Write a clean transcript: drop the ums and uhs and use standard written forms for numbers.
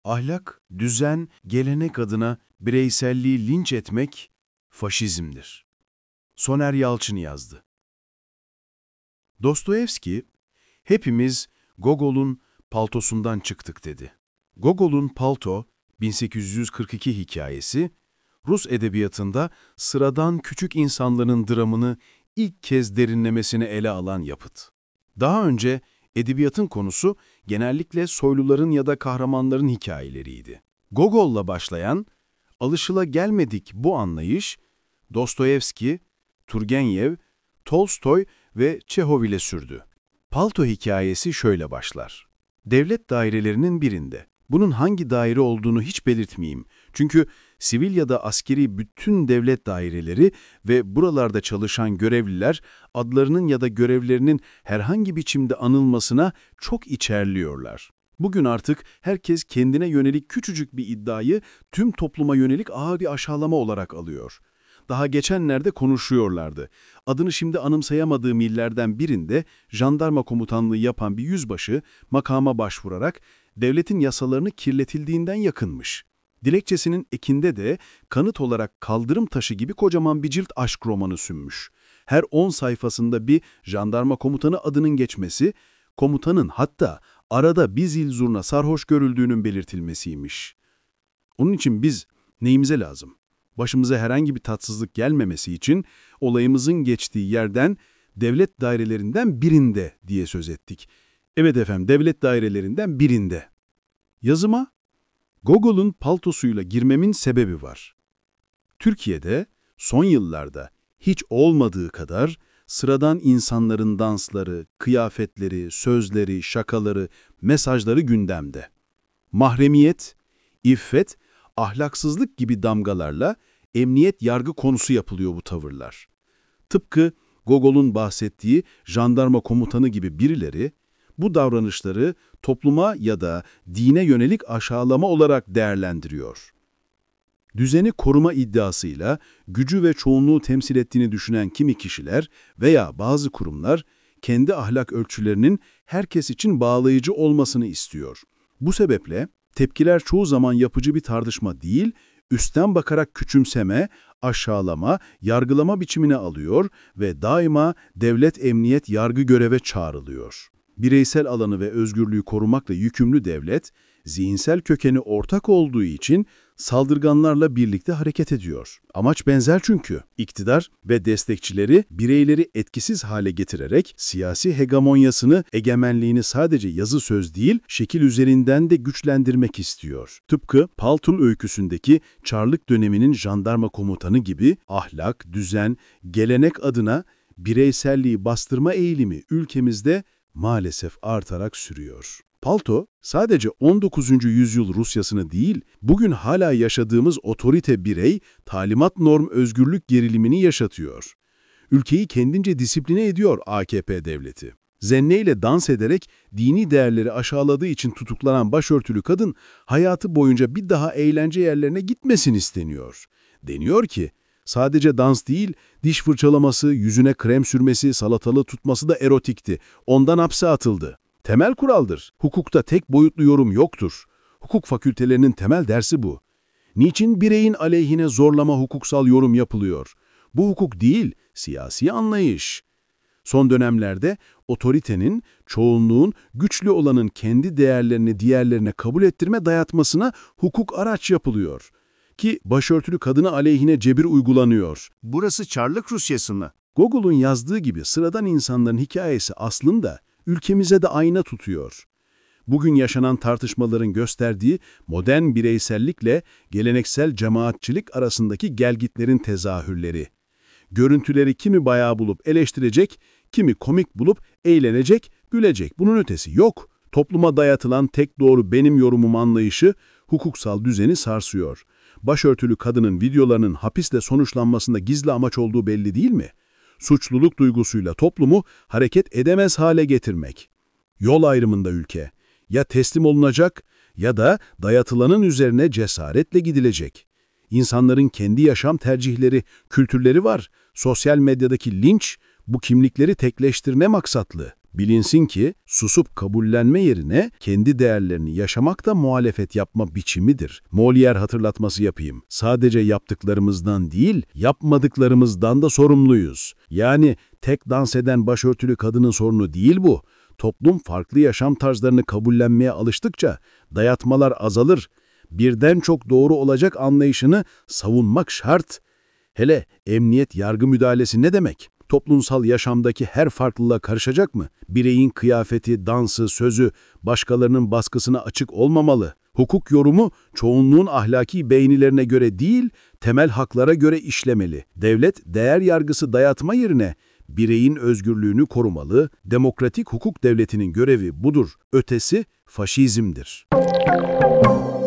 Ahlak, düzen, gelenek adına bireyselliği linç etmek faşizmdir. Soner Yalçın yazdı. Dostoyevski, hepimiz Gogol'un paltosundan çıktık dedi. Gogol'un Palto, 1842 hikayesi, Rus edebiyatında sıradan küçük insanların dramını ilk kez derinlemesine ele alan yapıt. Daha önce edebiyatın konusu genellikle soyluların ya da kahramanların hikayeleriydi. Gogol'la başlayan, alışılagelmedik bu anlayış, Dostoyevski, Turgenev, Tolstoy ve Çehov ile sürdü. Palto hikayesi şöyle başlar. Devlet dairelerinin birinde. Bunun hangi daire olduğunu hiç belirtmeyeyim. Çünkü sivil ya da askeri bütün devlet daireleri ve buralarda çalışan görevliler adlarının ya da görevlerinin herhangi biçimde anılmasına çok içerliyorlar. Bugün artık herkes kendine yönelik küçücük bir iddiayı tüm topluma yönelik ağır bir aşağılama olarak alıyor. Daha geçenlerde konuşuyorlardı. Adını şimdi anımsayamadığım illerden birinde jandarma komutanlığı yapan bir yüzbaşı makama başvurarak devletin yasalarını kirletildiğinden yakınmış. Dilekçesinin ekinde de kanıt olarak kaldırım taşı gibi kocaman bir cilt aşk romanı sünmüş. Her 10 sayfasında bir jandarma komutanı adının geçmesi, komutanın hatta arada bir zil zurna sarhoş görüldüğünün belirtilmesiymiş. Onun için biz neyimize lazım? Başımıza herhangi bir tatsızlık gelmemesi için olayımızın geçtiği yerden devlet dairelerinden birinde diye söz ettik. Evet efendim, devlet dairelerinden birinde. Yazıma Gogol'un paltosuyla girmemin sebebi var. Türkiye'de son yıllarda hiç olmadığı kadar sıradan insanların dansları, kıyafetleri, sözleri, şakaları, mesajları gündemde. Mahremiyet, iffet, ahlaksızlık gibi damgalarla emniyet yargı konusu yapılıyor bu tavırlar. Tıpkı Gogol'un bahsettiği jandarma komutanı gibi birileri bu davranışları topluma ya da dine yönelik aşağılama olarak değerlendiriyor. Düzeni koruma iddiasıyla gücü ve çoğunluğu temsil ettiğini düşünen kimi kişiler veya bazı kurumlar kendi ahlak ölçülerinin herkes için bağlayıcı olmasını istiyor. Bu sebeple tepkiler çoğu zaman yapıcı bir tartışma değil, üstten bakarak küçümseme, aşağılama, yargılama biçimine alıyor ve daima devlet, emniyet, yargı göreve çağrılıyor. Bireysel alanı ve özgürlüğü korumakla yükümlü devlet, zihinsel kökeni ortak olduğu için saldırganlarla birlikte hareket ediyor. Amaç benzer çünkü. İktidar ve destekçileri bireyleri etkisiz hale getirerek siyasi hegemonyasını, egemenliğini sadece yazı söz değil, şekil üzerinden de güçlendirmek istiyor. Tıpkı Paltul öyküsündeki Çarlık döneminin jandarma komutanı gibi ahlak, düzen, gelenek adına bireyselliği bastırma eğilimi ülkemizde maalesef artarak sürüyor. Palto, sadece 19. yüzyıl Rusyasını değil, bugün hala yaşadığımız otorite birey, talimat norm özgürlük gerilimini yaşatıyor. Ülkeyi kendince disipline ediyor AKP devleti. Zenneyle dans ederek dini değerleri aşağıladığı için tutuklanan başörtülü kadın, hayatı boyunca bir daha eğlence yerlerine gitmesin isteniyor. Deniyor ki, sadece dans değil, diş fırçalaması, yüzüne krem sürmesi, salatalığı tutması da erotikti. Ondan hapse atıldı. Temel kuraldır. Hukukta tek boyutlu yorum yoktur. Hukuk fakültelerinin temel dersi bu. Niçin bireyin aleyhine zorlama hukuksal yorum yapılıyor? Bu hukuk değil, siyasi anlayış. Son dönemlerde otoritenin, çoğunluğun, güçlü olanın kendi değerlerini diğerlerine kabul ettirme dayatmasına hukuk araç yapılıyor. Ki başörtülü kadına aleyhine cebir uygulanıyor. Burası Çarlık Rusyası mı? Gogol'un yazdığı gibi sıradan insanların hikayesi aslında ülkemize de ayna tutuyor. Bugün yaşanan tartışmaların gösterdiği modern bireysellikle geleneksel cemaatçilik arasındaki gelgitlerin tezahürleri. Görüntüleri kimi bayağı bulup eleştirecek, kimi komik bulup eğlenecek, gülecek. Bunun ötesi yok. Topluma dayatılan tek doğru benim yorumum anlayışı hukuksal düzeni sarsıyor. Başörtülü kadının videolarının hapisle sonuçlanmasında gizli amaç olduğu belli değil mi? Suçluluk duygusuyla toplumu hareket edemez hale getirmek. Yol ayrımında ülke. Ya teslim olunacak ya da dayatılanın üzerine cesaretle gidilecek. İnsanların kendi yaşam tercihleri, kültürleri var. Sosyal medyadaki linç bu kimlikleri tekleştirme maksatlı. Bilinsin ki susup kabullenme yerine kendi değerlerini yaşamak da muhalefet yapma biçimidir. Molière hatırlatması yapayım. Sadece yaptıklarımızdan değil, yapmadıklarımızdan da sorumluyuz. Yani tek dans eden başörtülü kadının sorunu değil bu. Toplum farklı yaşam tarzlarını kabullenmeye alıştıkça dayatmalar azalır. Birden çok doğru olacak anlayışını savunmak şart. Hele emniyet yargı müdahalesi ne demek? Toplumsal yaşamdaki her farklılığa karışacak mı? Bireyin kıyafeti, dansı, sözü başkalarının baskısına açık olmamalı. Hukuk yorumu çoğunluğun ahlaki beğenilerine göre değil, temel haklara göre işlemeli. Devlet değer yargısı dayatma yerine bireyin özgürlüğünü korumalı, demokratik hukuk devletinin görevi budur. Ötesi faşizmdir.